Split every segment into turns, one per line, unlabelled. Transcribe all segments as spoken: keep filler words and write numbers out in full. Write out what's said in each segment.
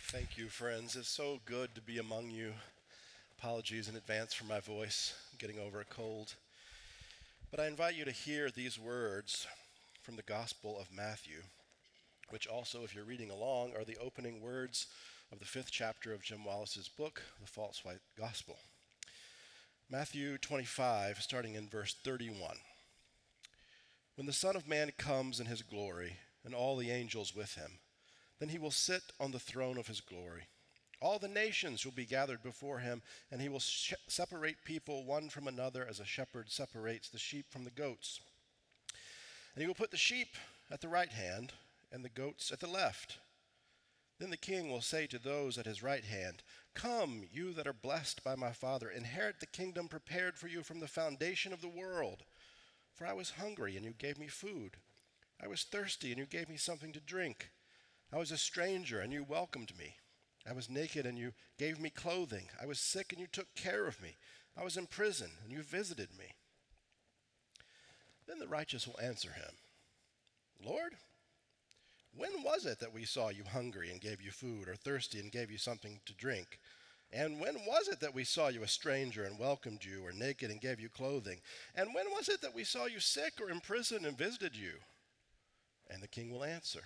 Thank you, friends. It's so good to be among you. Apologies in advance for my voice, I'm getting over a cold. But I invite you to hear these words from the Gospel of Matthew, which also, if you're reading along, are the opening words of the fifth chapter of Jim Wallace's book, The False White Gospel. Matthew twenty-five, starting in verse thirty-one. When the Son of Man comes in his glory, and all the angels with him, then he will sit on the throne of his glory. All the nations will be gathered before him, and he will sh- separate people one from another as a shepherd separates the sheep from the goats. And he will put the sheep at the right hand and the goats at the left. Then the king will say to those at his right hand, "Come, you that are blessed by my Father, inherit the kingdom prepared for you from the foundation of the world. For I was hungry, and you gave me food. I was thirsty, and you gave me something to drink. I was a stranger, and you welcomed me. I was naked, and you gave me clothing. I was sick, and you took care of me. I was in prison, and you visited me." Then the righteous will answer him, "Lord, when was it that we saw you hungry and gave you food, or thirsty and gave you something to drink? And when was it that we saw you a stranger and welcomed you, or naked and gave you clothing? And when was it that we saw you sick or in prison and visited you?" And the king will answer,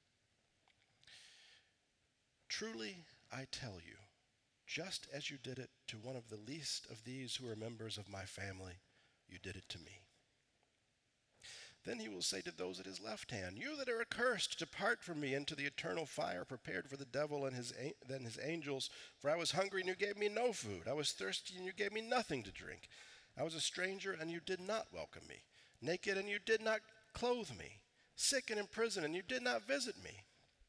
"Truly, I tell you, just as you did it to one of the least of these who are members of my family, you did it to me." Then he will say to those at his left hand, "You that are accursed, depart from me into the eternal fire prepared for the devil and his, and his angels. For I was hungry, and you gave me no food. I was thirsty, and you gave me nothing to drink. I was a stranger, and you did not welcome me. Naked, and you did not clothe me. Sick and in prison, and you did not visit me."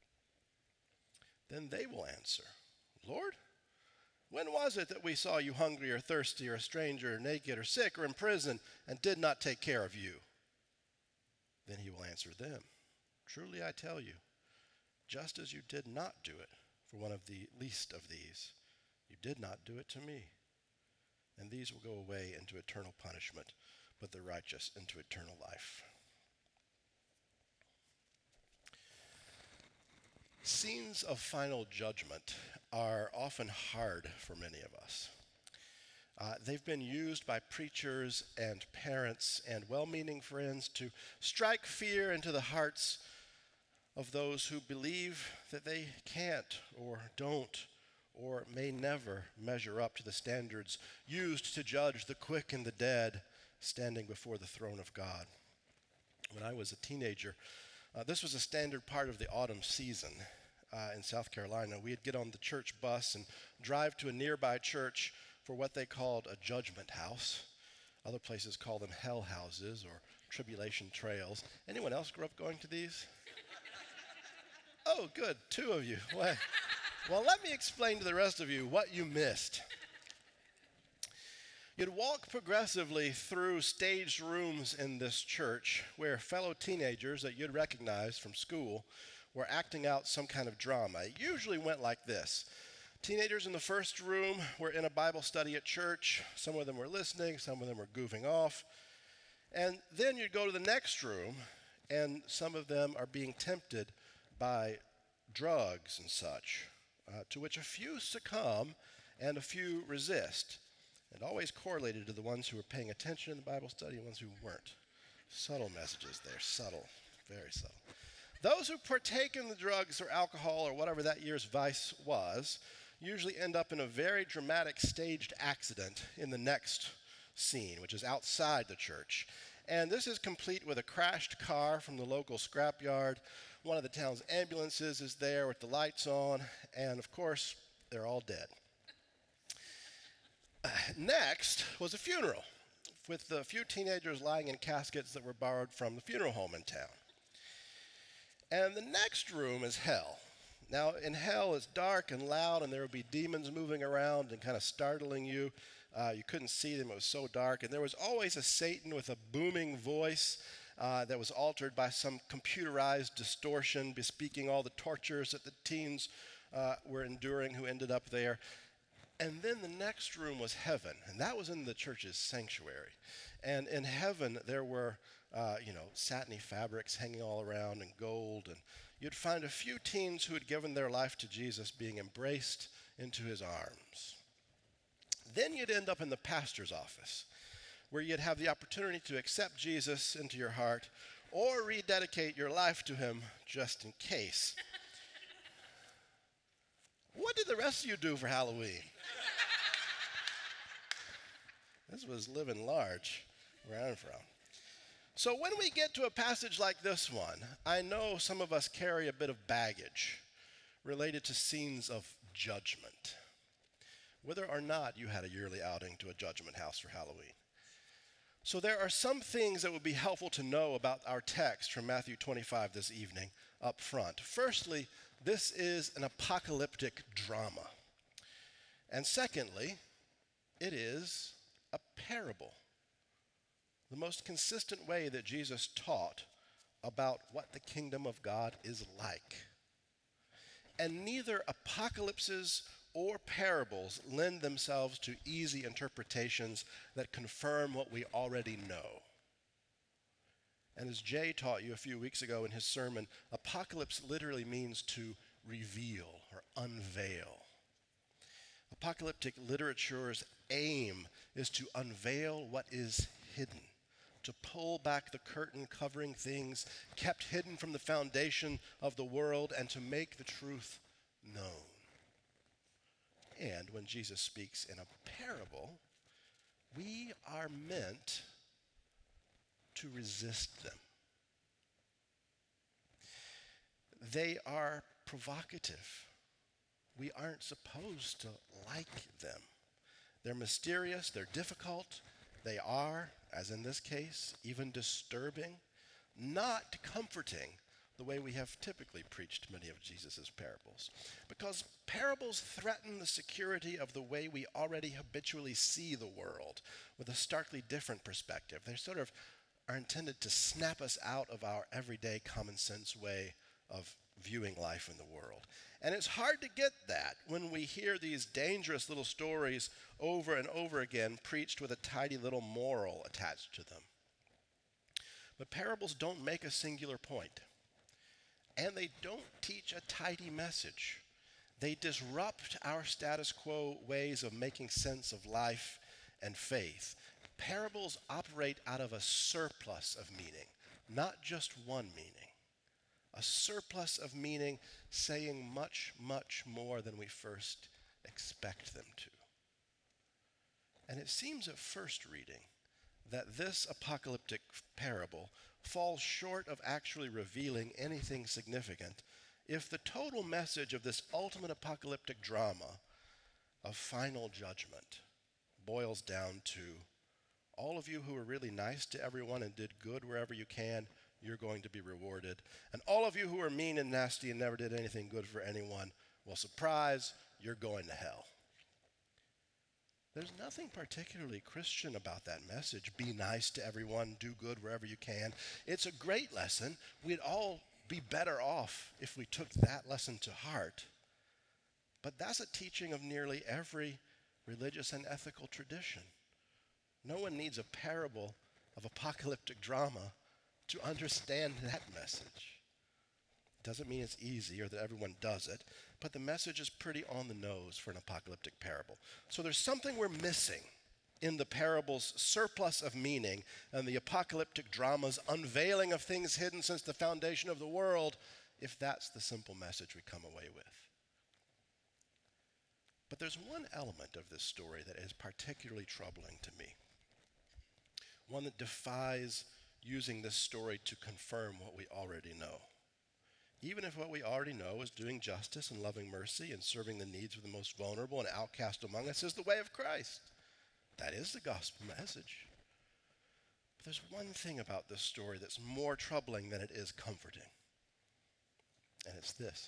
Then they will answer, "Lord, when was it that we saw you hungry or thirsty or a stranger or naked or sick or in prison and did not take care of you?" Then he will answer them, "Truly I tell you, just as you did not do it for one of the least of these, you did not do it to me." And these will go away into eternal punishment, but the righteous into eternal life. Scenes of final judgment are often hard for many of us. Uh, they've been used by preachers and parents and well-meaning friends to strike fear into the hearts of those who believe that they can't or don't or may never measure up to the standards used to judge the quick and the dead standing before the throne of God. When I was a teenager, Uh, this was a standard part of the autumn season uh, in South Carolina. We'd get on the church bus and drive to a nearby church for what they called a judgment house. Other places call them hell houses or tribulation trails. Anyone else grew up going to these? Oh, good, two of you. Well, well, let me explain to the rest of you what you missed. You'd walk progressively through staged rooms in this church where fellow teenagers that you'd recognize from school were acting out some kind of drama. It usually went like this. Teenagers in the first room were in a Bible study at church. Some of them were listening, some of them were goofing off. And then you'd go to the next room, and some of them are being tempted by drugs and such, uh, to which a few succumb and a few resist. It always correlated to the ones who were paying attention in the Bible study and ones who weren't. Subtle messages there, subtle, very subtle. Those who partake in the drugs or alcohol or whatever that year's vice was usually end up in a very dramatic staged accident in the next scene, which is outside the church. And this is complete with a crashed car from the local scrapyard. One of the town's ambulances is there with the lights on, and of course, they're all dead. Next was a funeral, with a few teenagers lying in caskets that were borrowed from the funeral home in town. And the next room is hell. Now, in hell, it's dark and loud, and there would be demons moving around and kind of startling you. Uh, you couldn't see them, it was so dark. And there was always a Satan with a booming voice uh, that was altered by some computerized distortion, bespeaking all the tortures that the teens uh, were enduring who ended up there. And then the next room was heaven, and that was in the church's sanctuary. And in heaven, there were, uh, you know, satiny fabrics hanging all around and gold and, you'd find a few teens who had given their life to Jesus being embraced into his arms. Then you'd end up in the pastor's office, where you'd have the opportunity to accept Jesus into your heart or rededicate your life to him just in case. What did the rest of you do for Halloween? This was living large where I'm from. So when we get to a passage like this one, I know some of us carry a bit of baggage related to scenes of judgment, whether or not you had a yearly outing to a judgment house for Halloween. So there are some things that would be helpful to know about our text from Matthew twenty-five this evening up front. Firstly, this is an apocalyptic drama. And secondly, it is a parable. The most consistent way that Jesus taught about what the kingdom of God is like. And neither apocalypses or parables lend themselves to easy interpretations that confirm what we already know. And as Jay taught you a few weeks ago in his sermon, apocalypse literally means to reveal or unveil. Apocalyptic literature's aim is to unveil what is hidden, to pull back the curtain covering things kept hidden from the foundation of the world, and to make the truth known. And when Jesus speaks in a parable, we are meant to resist them. They are provocative. We aren't supposed to like them. They're mysterious, they're difficult, they are, as in this case, even disturbing, not comforting the way we have typically preached many of Jesus' parables. Because parables threaten the security of the way we already habitually see the world with a starkly different perspective. They sort of are intended to snap us out of our everyday common sense way of viewing life in the world. And it's hard to get that when we hear these dangerous little stories over and over again preached with a tidy little moral attached to them. But parables don't make a singular point, and they don't teach a tidy message. They disrupt our status quo ways of making sense of life and faith. Parables operate out of a surplus of meaning, not just one meaning. A surplus of meaning saying much, much more than we first expect them to. And it seems at first reading that this apocalyptic parable falls short of actually revealing anything significant if the total message of this ultimate apocalyptic drama of final judgment boils down to all of you who are really nice to everyone and did good wherever you can, you're going to be rewarded. And all of you who are mean and nasty and never did anything good for anyone, well, surprise, you're going to hell. There's nothing particularly Christian about that message. Be nice to everyone, do good wherever you can. It's a great lesson. We'd all be better off if we took that lesson to heart. But that's a teaching of nearly every religious and ethical tradition. No one needs a parable of apocalyptic drama to understand that message. Doesn't mean it's easy or that everyone does it, but the message is pretty on the nose for an apocalyptic parable. So there's something we're missing in the parable's surplus of meaning and the apocalyptic drama's unveiling of things hidden since the foundation of the world, if that's the simple message we come away with. But there's one element of this story that is particularly troubling to me, one that defies using this story to confirm what we already know. Even if what we already know is doing justice and loving mercy and serving the needs of the most vulnerable and outcast among us is the way of Christ. That is the gospel message. But there's one thing about this story that's more troubling than it is comforting. And it's this.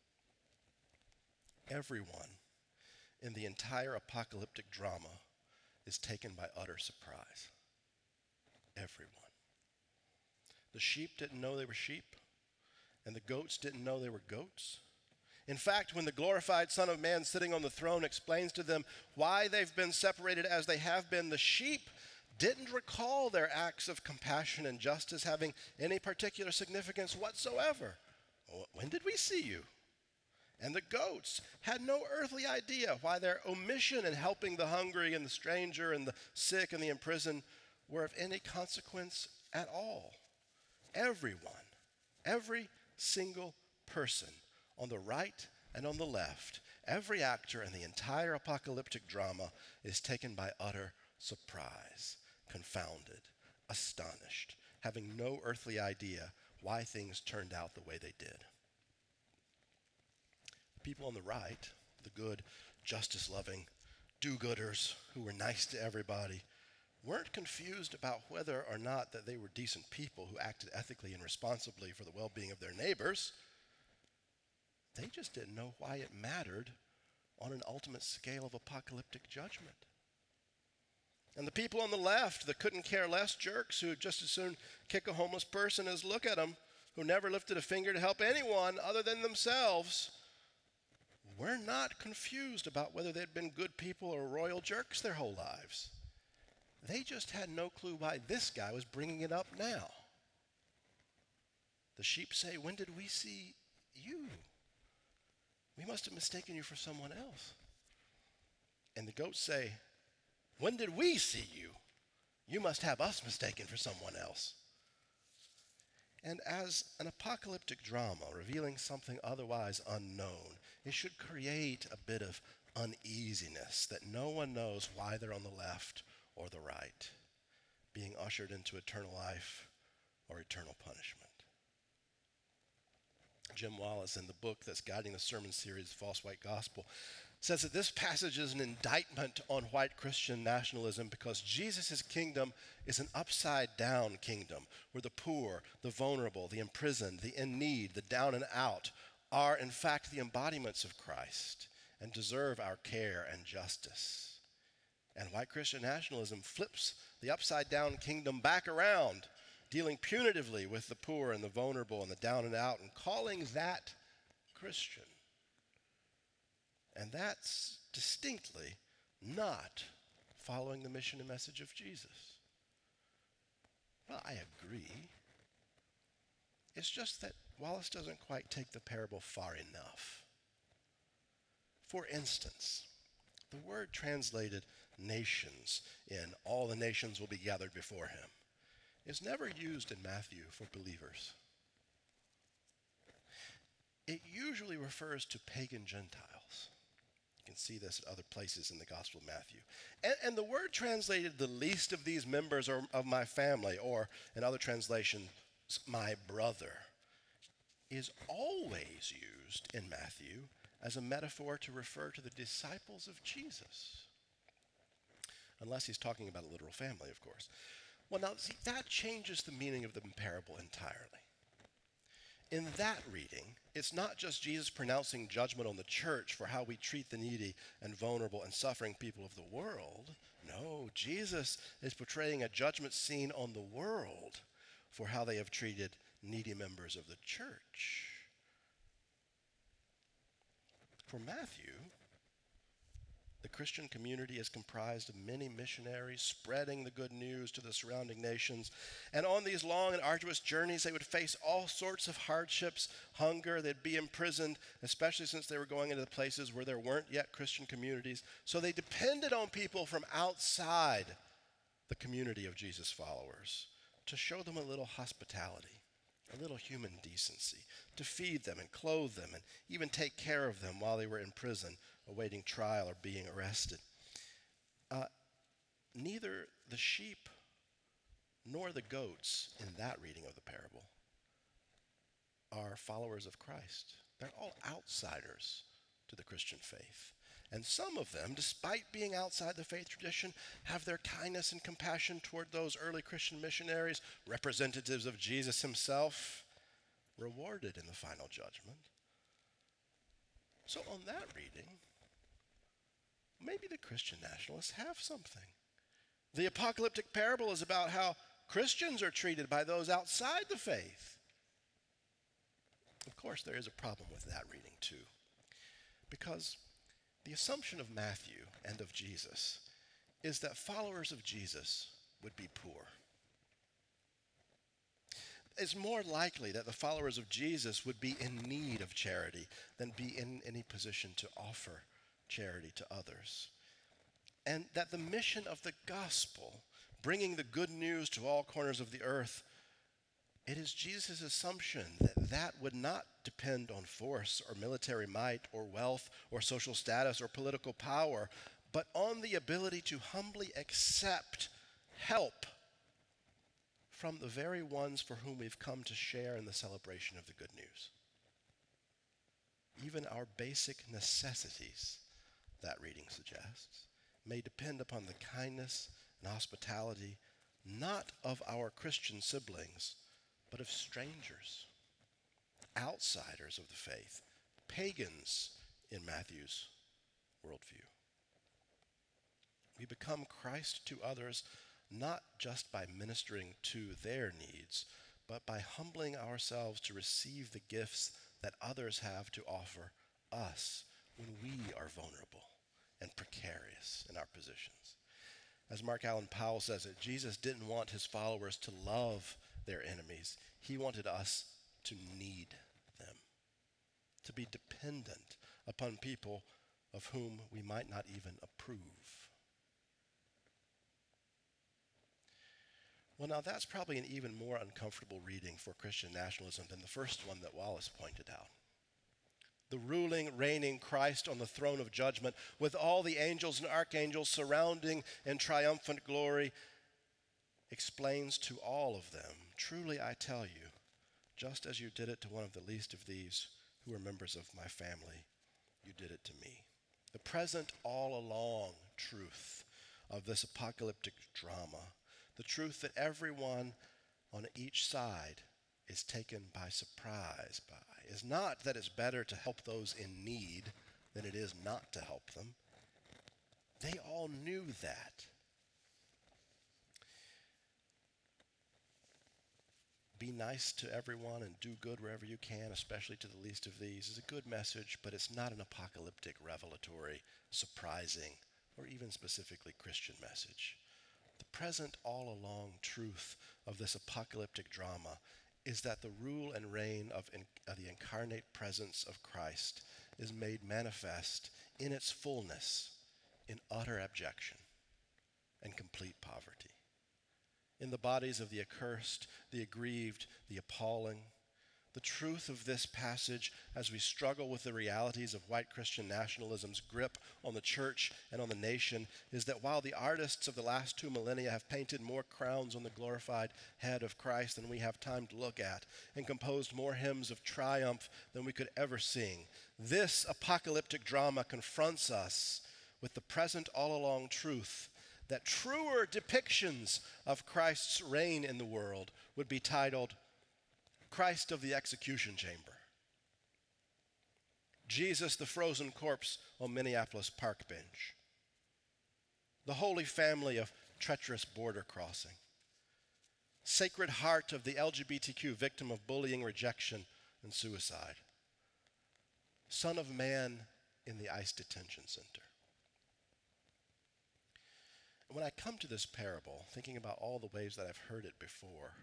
Everyone in the entire apocalyptic drama is taken by utter surprise. Everyone. The sheep didn't know they were sheep, and the goats didn't know they were goats. In fact, when the glorified Son of Man sitting on the throne explains to them why they've been separated as they have been, the sheep didn't recall their acts of compassion and justice having any particular significance whatsoever. When did we see you? And the goats had no earthly idea why their omission in helping the hungry and the stranger and the sick and the imprisoned were of any consequence at all. Everyone, every single person on the right and on the left, every actor in the entire apocalyptic drama is taken by utter surprise, confounded, astonished, having no earthly idea why things turned out the way they did. People on the right, the good, justice-loving do-gooders who were nice to everybody, weren't confused about whether or not that they were decent people who acted ethically and responsibly for the well-being of their neighbors. They just didn't know why it mattered on an ultimate scale of apocalyptic judgment. And the people on the left, the couldn't care less jerks who'd just as soon kick a homeless person as look at them, who never lifted a finger to help anyone other than themselves, were not confused about whether they'd been good people or royal jerks their whole lives. They just had no clue why this guy was bringing it up now. The sheep say, "When did we see you? We must have mistaken you for someone else." And the goats say, "When did we see you? You must have us mistaken for someone else." And as an apocalyptic drama revealing something otherwise unknown, it should create a bit of uneasiness that no one knows why they're on the left or the right, being ushered into eternal life or eternal punishment. Jim Wallace, in the book that's guiding the sermon series, False White Gospel, says that this passage is an indictment on white Christian nationalism because Jesus' kingdom is an upside-down kingdom where the poor, the vulnerable, the imprisoned, the in need, the down and out are in fact the embodiments of Christ and deserve our care and justice. And white Christian nationalism flips the upside-down kingdom back around, dealing punitively with the poor and the vulnerable and the down and out and calling that Christian. And that's distinctly not following the mission and message of Jesus. Well, I agree. It's just that Wallace doesn't quite take the parable far enough. For instance, the word translated nations in all the nations will be gathered before him is never used in Matthew for believers. It usually refers to pagan Gentiles. You can see this at other places in the Gospel of Matthew. And, and the word translated the least of these members are of my family, or in other translations, my brother, is always used in Matthew as a metaphor to refer to the disciples of Jesus. Unless he's talking about a literal family, of course. Well, now, see, that changes the meaning of the parable entirely. In that reading, it's not just Jesus pronouncing judgment on the church for how we treat the needy and vulnerable and suffering people of the world. No, Jesus is portraying a judgment scene on the world for how they have treated needy members of the church. For Matthew, the Christian community is comprised of many missionaries spreading the good news to the surrounding nations. And on these long and arduous journeys, they would face all sorts of hardships, hunger. They'd be imprisoned, especially since they were going into the places where there weren't yet Christian communities. So they depended on people from outside the community of Jesus' followers to show them a little hospitality, a little human decency, to feed them and clothe them and even take care of them while they were in prison, awaiting trial or being arrested. Uh, neither the sheep nor the goats in that reading of the parable are followers of Christ. They're all outsiders to the Christian faith. And some of them, despite being outside the faith tradition, have their kindness and compassion toward those early Christian missionaries, representatives of Jesus himself, rewarded in the final judgment. So on that reading, maybe the Christian nationalists have something. The apocalyptic parable is about how Christians are treated by those outside the faith. Of course, there is a problem with that reading too, because the assumption of Matthew and of Jesus is that followers of Jesus would be poor. it's more likely that the followers of Jesus would be in need of charity than be in any position to offer charity to others. And that the mission of the gospel, bringing the good news to all corners of the earth, it is Jesus' assumption that that would not depend on force or military might or wealth or social status or political power, but on the ability to humbly accept help from the very ones for whom we've come to share in the celebration of the good news. Even our basic necessities, that reading suggests, may depend upon the kindness and hospitality not of our Christian siblings, but of strangers, outsiders of the faith, pagans in Matthew's worldview. We become Christ to others not just by ministering to their needs, but by humbling ourselves to receive the gifts that others have to offer us when we are vulnerable and precarious in our positions. As Mark Allen Powell says it, Jesus didn't want his followers to love their enemies. He wanted us to need them, to be dependent upon people of whom we might not even approve. Well, now that's probably an even more uncomfortable reading for Christian nationalism than the first one that Wallace pointed out. The ruling, reigning Christ on the throne of judgment, with all the angels and archangels surrounding in triumphant glory, explains to all of them, truly I tell you, just as you did it to one of the least of these who are members of my family, you did it to me. The present all along truth of this apocalyptic drama, the truth that everyone on each side is taken by surprise by, is not that it's better to help those in need than it is not to help them. They all knew that. Be nice to everyone and do good wherever you can, especially to the least of these, is a good message, but it's not an apocalyptic, revelatory, surprising, or even specifically Christian message. The present all along truth of this apocalyptic drama is that the rule and reign of, in, of the incarnate presence of Christ is made manifest in its fullness in utter abjection and complete poverty. In the bodies of the accursed, the aggrieved, the appalling. The truth of this passage as we struggle with the realities of white Christian nationalism's grip on the church and on the nation is that while the artists of the last two millennia have painted more crowns on the glorified head of Christ than we have time to look at and composed more hymns of triumph than we could ever sing, this apocalyptic drama confronts us with the present all along truth that truer depictions of Christ's reign in the world would be titled Christ of the Execution Chamber, Jesus the frozen corpse on Minneapolis park bench, the Holy Family of treacherous border crossing, Sacred Heart of the L G B T Q victim of bullying, rejection, and suicide, Son of Man in the ICE detention center. When I come to this parable, thinking about all the ways that I've heard it before,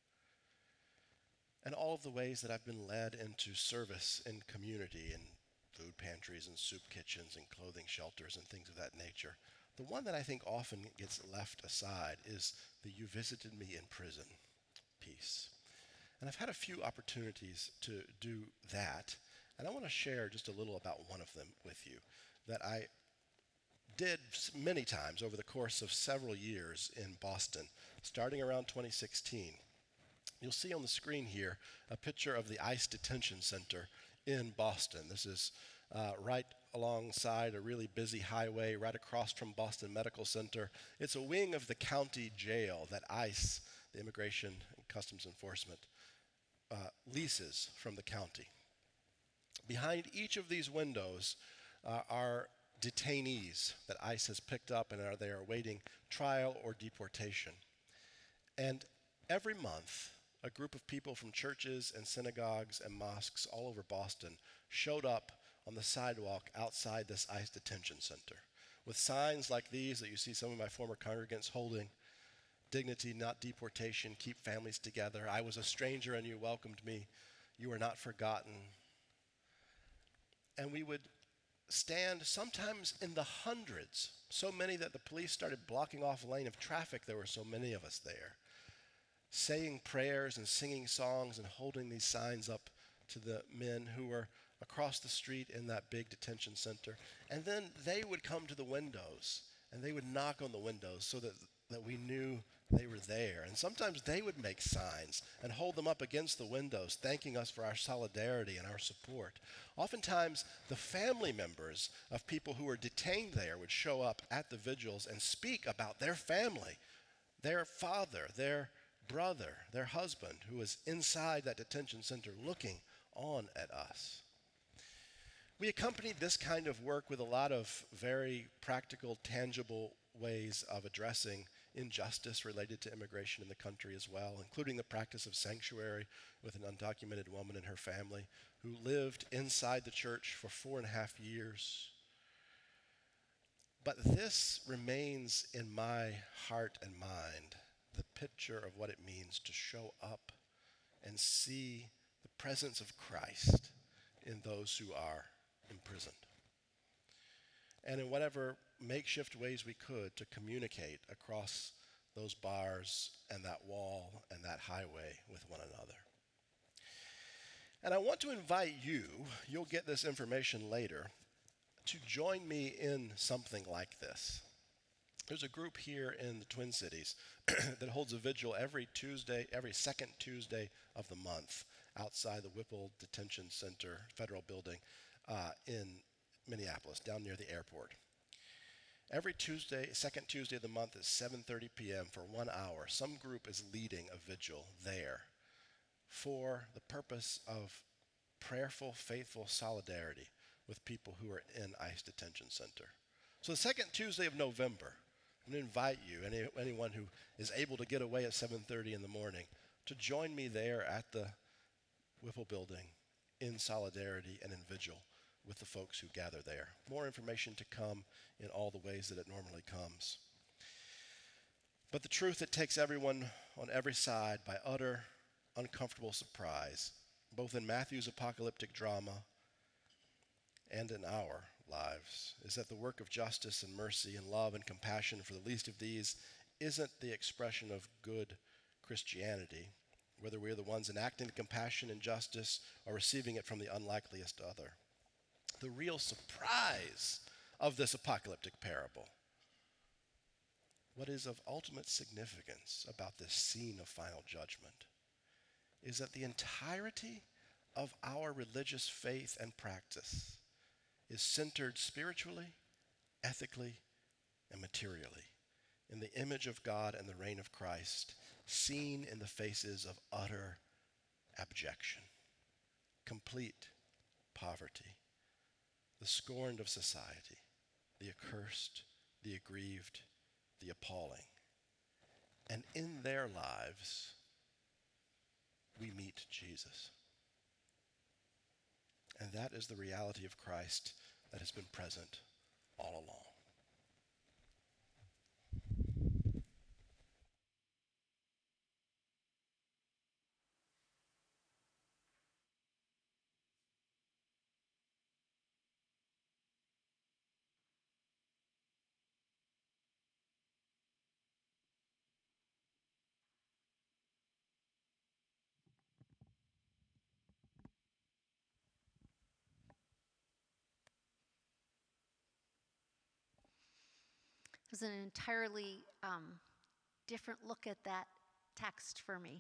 and all of the ways that I've been led into service in community in food pantries and soup kitchens and clothing shelters and things of that nature, the one that I think often gets left aside is the "you visited me in prison" piece. And I've had a few opportunities to do that, and I want to share just a little about one of them with you that I did many times over the course of several years in Boston, starting around twenty sixteen. You'll see on the screen here a picture of the ICE detention center in Boston. This is uh, right alongside a really busy highway, right across from Boston Medical Center. It's a wing of the county jail that ICE, the Immigration and Customs Enforcement, uh, leases from the county. Behind each of these windows uh, are detainees that ICE has picked up and are they are awaiting trial or deportation. And every month, a group of people from churches and synagogues and mosques all over Boston showed up on the sidewalk outside this ICE detention center with signs like these that you see some of my former congregants holding, dignity, not deportation. Keep families together. I was a stranger and you welcomed me. You are not forgotten. And we would stand sometimes in the hundreds, so many that the police started blocking off a lane of traffic. There were so many of us there, saying prayers and singing songs and holding these signs up to the men who were across the street in that big detention center. And then they would come to the windows and they would knock on the windows so that, that we knew they were there. And sometimes they would make signs and hold them up against the windows, thanking us for our solidarity and our support. Oftentimes, the family members of people who were detained there would show up at the vigils and speak about their family, their father, their brother, their husband, who was inside that detention center looking on at us. We accompanied this kind of work with a lot of very practical, tangible ways of addressing injustice related to immigration in the country as well, including the practice of sanctuary with an undocumented woman and her family who lived inside the church for four and a half years. But this remains in my heart and mind, the picture of what it means to show up and see the presence of Christ in those who are imprisoned. And in whatever makeshift ways we could to communicate across those bars and that wall and that highway with one another. And I want to invite you, you'll get this information later, to join me in something like this. There's a group here in the Twin Cities that holds a vigil every Tuesday, every second Tuesday of the month outside the Whipple Detention Center federal building uh, in Minneapolis, down near the airport. Every Tuesday, second Tuesday of the month at seven thirty p.m. for one hour, some group is leading a vigil there for the purpose of prayerful, faithful solidarity with people who are in ICE Detention Center. So the second Tuesday of November, I'm going to invite you, any, anyone who is able to get away at seven thirty in the morning, to join me there at the Whipple building in solidarity and in vigil with the folks who gather there. More information to come in all the ways that it normally comes. But the truth that takes everyone on every side by utter, uncomfortable surprise, both in Matthew's apocalyptic drama and in our lives, is that the work of justice and mercy and love and compassion for the least of these isn't the expression of good Christianity, whether we're the ones enacting the compassion and justice or receiving it from the unlikeliest other. The real surprise of this apocalyptic parable, what is of ultimate significance about this scene of final judgment, is that the entirety of our religious faith and practice is centered spiritually, ethically, and materially in the image of God and the reign of Christ, seen in the faces of utter abjection, complete poverty, the scorned of society, the accursed, the aggrieved, the appalling. And in their lives, we meet Jesus. And that is the reality of Christ that has been present all along.
It was an entirely um, different look at that text for me.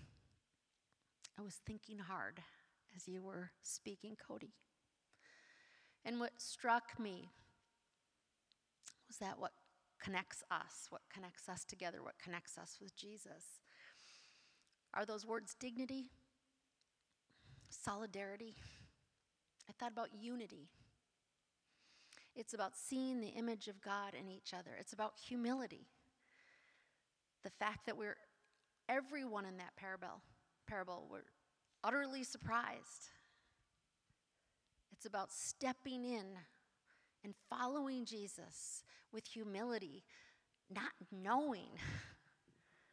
I was thinking hard as you were speaking, Cody. And what struck me was that what connects us, what connects us together, what connects us with Jesus, are those words dignity, solidarity. I thought about unity. It's about seeing the image of God in each other. It's about humility. The fact that we're, everyone in that parable, parable, were utterly surprised. It's about stepping in and following Jesus with humility, not knowing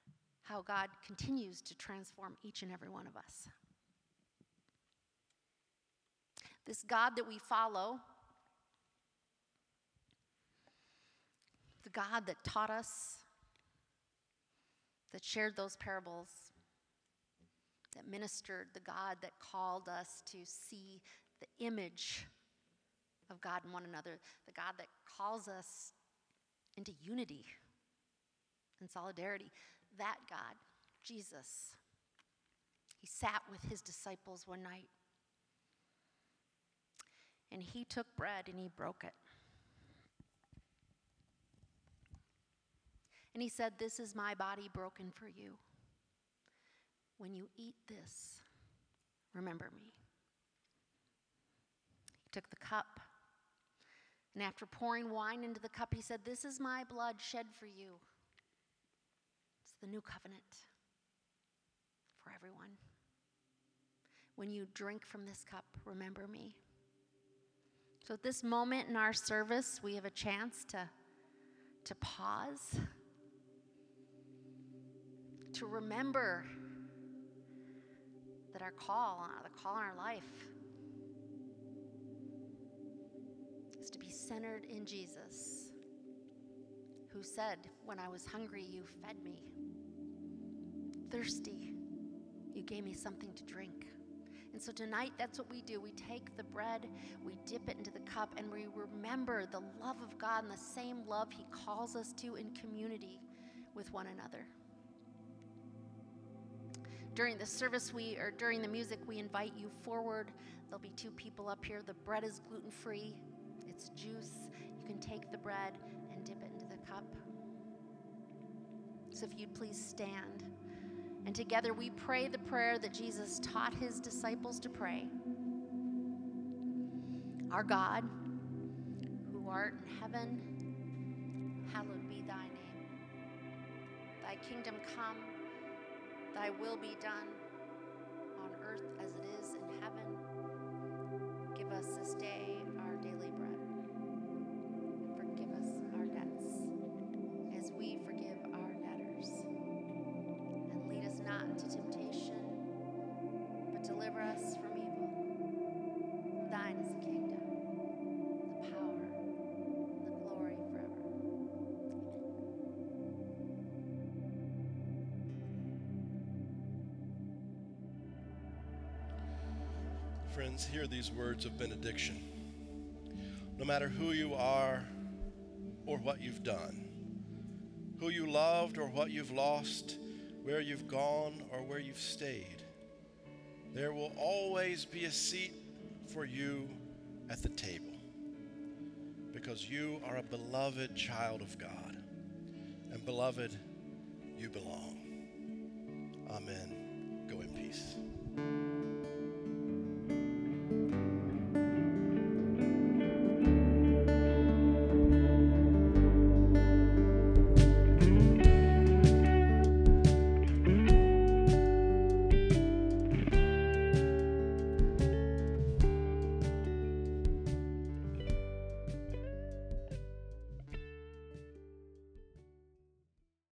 how God continues to transform each and every one of us. This God that we follow, the God that taught us, that shared those parables, that ministered, the God that called us to see the image of God in one another, the God that calls us into unity and solidarity, that God, Jesus, he sat with his disciples one night, and he took bread and he broke it. And he said, "This is my body broken for you. When you eat this, remember me." He took the cup, and after pouring wine into the cup, he said, "This is my blood shed for you. It's the new covenant for everyone. When you drink from this cup, remember me." So at this moment in our service, we have a chance to, to pause, to remember that our call, the call in our life, is to be centered in Jesus, who said, "When I was hungry, you fed me. Thirsty, you gave me something to drink." And so tonight, that's what we do. We take the bread, we dip it into the cup, and we remember the love of God and the same love he calls us to in community with one another. During the service, we or during the music, we invite you forward. There'll be two people up here. The bread is gluten-free. It's juice. You can take the bread and dip it into the cup. So if you'd please stand. And together we pray the prayer that Jesus taught his disciples to pray. Our God, who art in heaven, hallowed be thy name. Thy kingdom come, thy will be done on earth as it is in heaven. Give us this day our daily bread. Forgive us our debts as we forgive our debtors. And lead us not into temptation, but deliver us from evil. Thine is the kingdom, the power, and the glory forever.
Friends, hear these words of benediction. No matter who you are or what you've done, who you loved or what you've lost, where you've gone or where you've stayed, there will always be a seat for you at the table, because you are a beloved child of God, and beloved, you belong.